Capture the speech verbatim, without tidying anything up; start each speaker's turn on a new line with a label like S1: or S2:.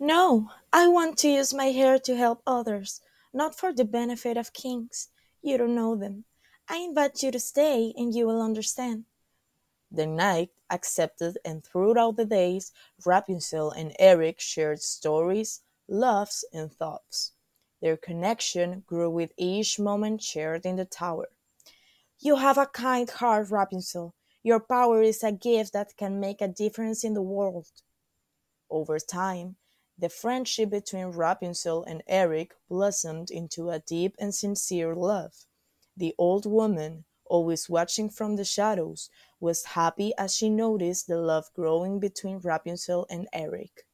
S1: No, I want to use my hair to help others, not for the benefit of kings. You don't know them. I invite you to stay and you will understand. The knight accepted, and throughout the days, Rapunzel and Eric shared stories, laughs, and thoughts. Their connection grew with each moment shared in the tower. You have a kind heart, Rapunzel. Your power is a gift that can make a difference in the world. Over time, the friendship between Rapunzel and Eric blossomed into a deep and sincere love. The old woman, always watching from the shadows, was happy as she noticed the love growing between Rapunzel and Eric.